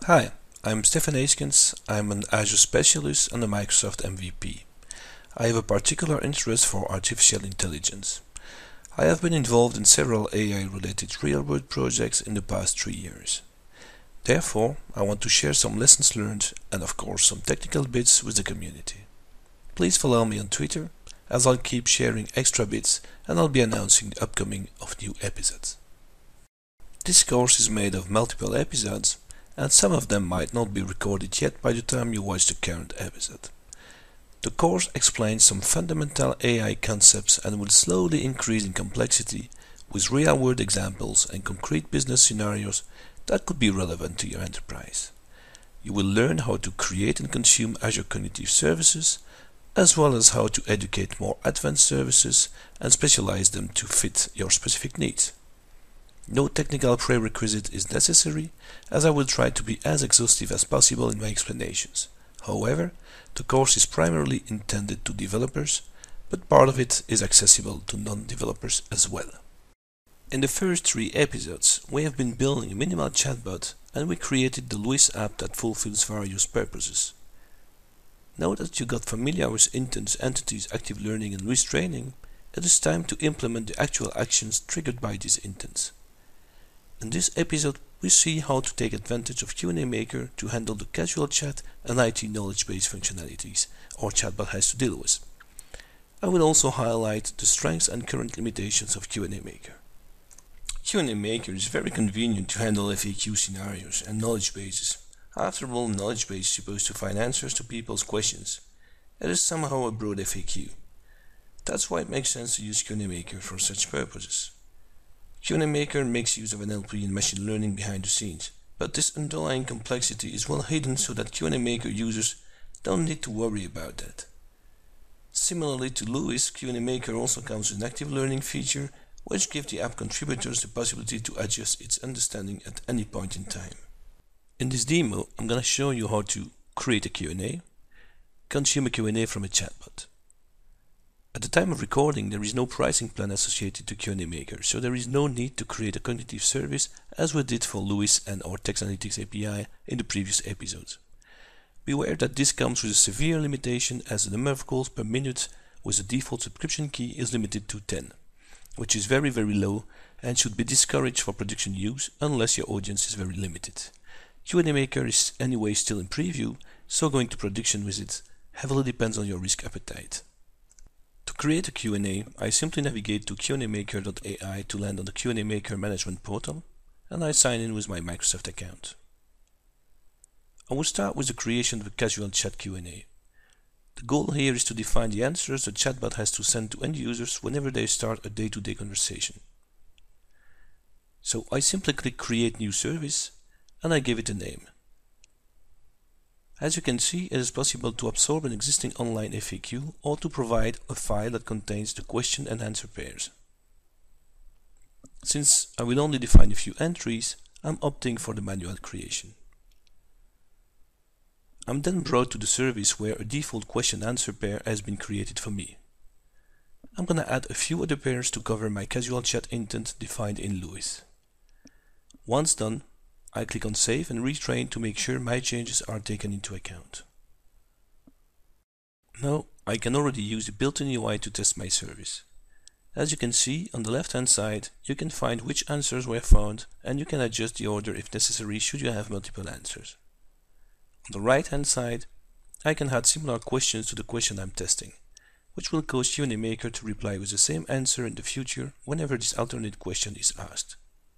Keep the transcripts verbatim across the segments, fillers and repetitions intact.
Hi, I'm Stefan Eskens. I'm an Azure specialist and a Microsoft M V P. I have a particular interest for artificial intelligence. I have been involved in several A I-related real-world projects in the past three years. Therefore, I want to share some lessons learned and of course some technical bits with the community. Please follow me on Twitter, as I'll keep sharing extra bits and I'll be announcing the upcoming of new episodes. This course is made of multiple episodes, and some of them might not be recorded yet by the time you watch the current episode. The course explains some fundamental A I concepts and will slowly increase in complexity with real-world examples and concrete business scenarios that could be relevant to your enterprise. You will learn how to create and consume Azure Cognitive Services, as well as how to educate more advanced services and specialize them to fit your specific needs. No technical prerequisite is necessary, as I will try to be as exhaustive as possible in my explanations. However, the course is primarily intended to developers, but part of it is accessible to non-developers as well. In the first three episodes, we have been building a minimal chatbot, and we created the Luis app that fulfills various purposes. Now that you got familiar with Intents, Entities, Active Learning and Luis training, it is time to implement the actual actions triggered by these intents. In this episode, we see how to take advantage of Q and A Maker to handle the casual chat and I T knowledge base functionalities our chatbot has to deal with. I will also highlight the strengths and current limitations of Q and A Maker. Q and A Maker is very convenient to handle F A Q scenarios and knowledge bases. After all, knowledge base is supposed to find answers to people's questions. It is somehow a broad F A Q. That's why it makes sense to use Q and A Maker for such purposes. Q and A Maker makes use of N L P and machine learning behind the scenes, but this underlying complexity is well hidden so that Q and A Maker users don't need to worry about that. Similarly to Luis, Q and A Maker also comes with an active learning feature which gives the app contributors the possibility to adjust its understanding at any point in time. In this demo, I'm going to show you how to create a Q and A, consume a Q and A from a chatbot. At the time of recording, there is no pricing plan associated to Q and A Maker, so there is no need to create a cognitive service as we did for Luis and our Text Analytics A P I in the previous episodes. Beware that this comes with a severe limitation, as the number of calls per minute with the default subscription key is limited to ten, which is very very low and should be discouraged for production use unless your audience is very limited. Q and A Maker is anyway still in preview, so going to production with it heavily depends on your risk appetite. To create a Q and A, I simply navigate to Q and A Maker dot A I to land on the Q and A Maker management portal, and I sign in with my Microsoft account. I will start with the creation of a casual chat Q and A. The goal here is to define the answers the chatbot has to send to end users whenever they start a day-to-day conversation. So I simply click Create New Service, and I give it a name. As you can see, it is possible to absorb an existing online F A Q or to provide a file that contains the question and answer pairs. Since I will only define a few entries, I'm opting for the manual creation. I'm then brought to the service where a default question-answer pair has been created for me. I'm gonna add a few other pairs to cover my casual chat intent defined in Luis. Once done, I click on Save and Retrain to make sure my changes are taken into account. Now I can already use the built-in U I to test my service. As you can see, on the left-hand side, you can find which answers were found, and you can adjust the order if necessary should you have multiple answers. On the right-hand side, I can add similar questions to the question I'm testing, which will cause Q and A Maker to reply with the same answer in the future whenever this alternate question is asked.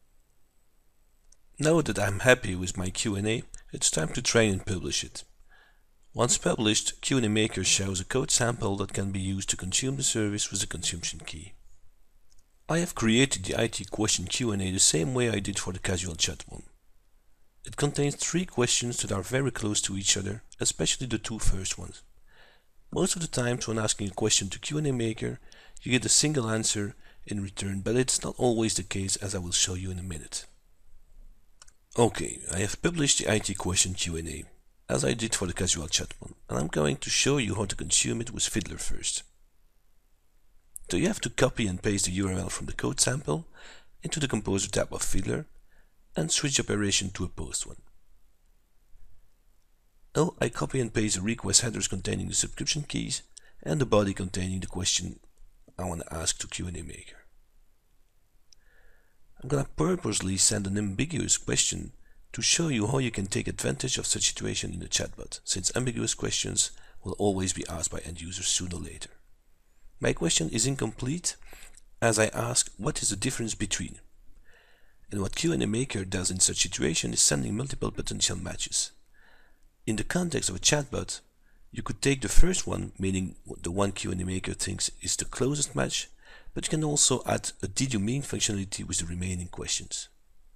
Now that I'm happy with my Q and A, it's time to train and publish it. Once published, Q and A Maker shows a code sample that can be used to consume the service with the consumption key. I have created the I T question Q and A the same way I did for the casual chat one. It contains three questions that are very close to each other, especially the two first ones. Most of the times when asking a question to Q and A Maker, you get a single answer in return, but it's not always the case, as I will show you in a minute. Okay, I have published the I T question Q and A, as I did for the casual chat one, and I'm going to show you how to consume it with Fiddler first. So you have to copy and paste the U R L from the code sample into the Composer tab of Fiddler, and switch operation to a post one. Oh, I copy and paste the request headers containing the subscription keys and the body containing the question I want to ask to Q and A Maker. I'm gonna purposely send an ambiguous question to show you how you can take advantage of such situation in the chatbot, since ambiguous questions will always be asked by end users sooner or later. My question is incomplete as I ask what is the difference between. And what Q and A Maker does in such situation is sending multiple potential matches. In the context of a chatbot, you could take the first one, meaning the one Q and A Maker thinks is the closest match, but you can also add a did you mean functionality with the remaining questions.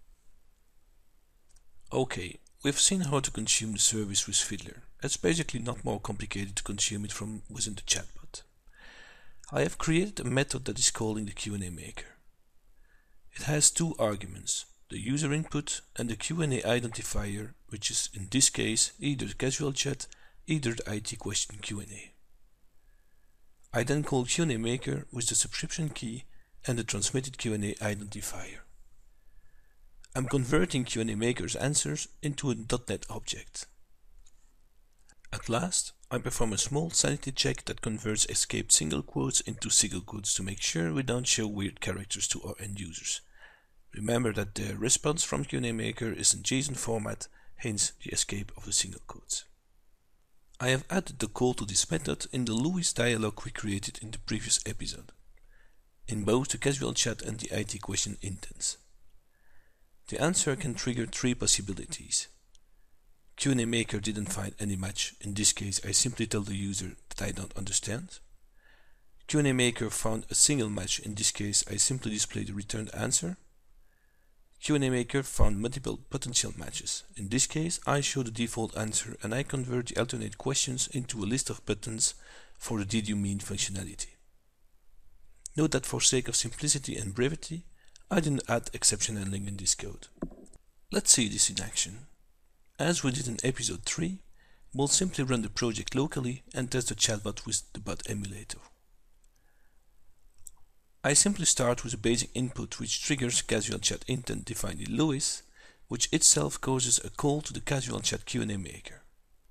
Okay, we've seen how to consume the service with Fiddler. It's basically not more complicated to consume it from within the chatbot. I have created a method that is calling the Q and A Maker. It has two arguments, the user input and the Q and A identifier, which is in this case either the casual chat, either the I T question Q and A. I then call Q and A Maker with the subscription key and the transmitted Q and A identifier. I'm converting Q and A Maker's answers into a .NET object. At last, I perform a small sanity check that converts escaped single quotes into single quotes to make sure we don't show weird characters to our end users. Remember that the response from Q and A Maker is in JSON format, hence the escape of the single quotes. I have added the call to this method in the Lewis dialog we created in the previous episode, in both the casual chat and the I T question intents. The answer can trigger three possibilities. Q and A Maker didn't find any match. In this case, I simply tell the user that I don't understand. Q and A Maker found a single match. In this case, I simply display the returned answer. Q and A Maker found multiple potential matches. In this case, I show the default answer and I convert the alternate questions into a list of buttons for the did you mean functionality. Note that for sake of simplicity and brevity, I didn't add exception handling in this code. Let's see this in action. As we did in episode three, we'll simply run the project locally and test the chatbot with the bot emulator. I simply start with a basic input which triggers casual chat intent defined in Lewis, which itself causes a call to the casual chat Q and A Maker.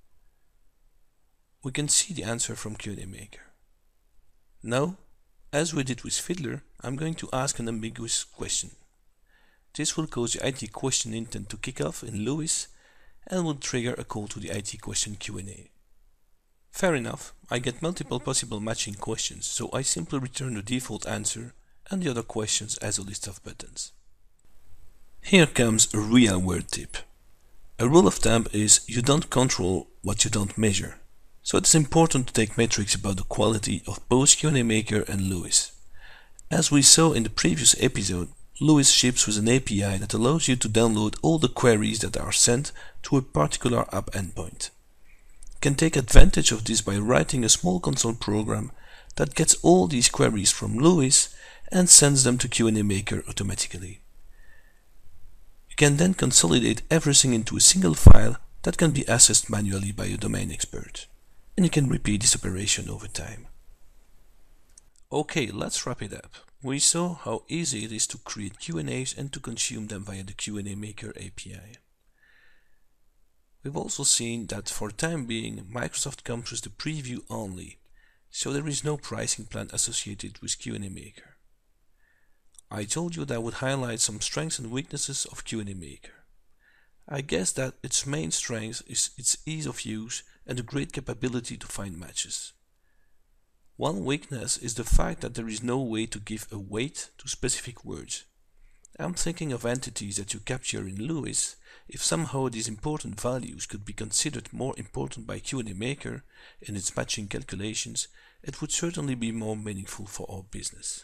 We can see the answer from Q and A Maker. Now, as we did with Fiddler, I'm going to ask an ambiguous question. This will cause the I T question intent to kick off in Lewis and will trigger a call to the I T question Q and A. Fair enough, I get multiple possible matching questions, so I simply return the default answer and the other questions as a list of buttons. Here comes a real word tip. A rule of thumb is you don't control what you don't measure, so it's important to take metrics about the quality of both Q and A Maker and Lewis. As we saw in the previous episode, Lewis ships with an A P I that allows you to download all the queries that are sent to a particular app endpoint. You can take advantage of this by writing a small console program that gets all these queries from Lewis and sends them to Q and A Maker automatically. You can then consolidate everything into a single file that can be accessed manually by a domain expert, and you can repeat this operation over time. Okay, let's wrap it up. We saw how easy it is to create Q and A's and to consume them via the Q and A Maker A P I. We've also seen that for the time being, Microsoft comes with the preview only, so there is no pricing plan associated with Q and A Maker. I told you that I would highlight some strengths and weaknesses of Q and A Maker. I guess that its main strength is its ease of use and the great capability to find matches. One weakness is the fact that there is no way to give a weight to specific words. I'm thinking of entities that you capture in Lewis. If somehow these important values could be considered more important by Q and A Maker in its matching calculations, it would certainly be more meaningful for our business.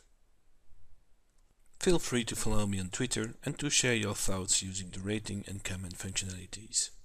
Feel free to follow me on Twitter and to share your thoughts using the rating and comment functionalities.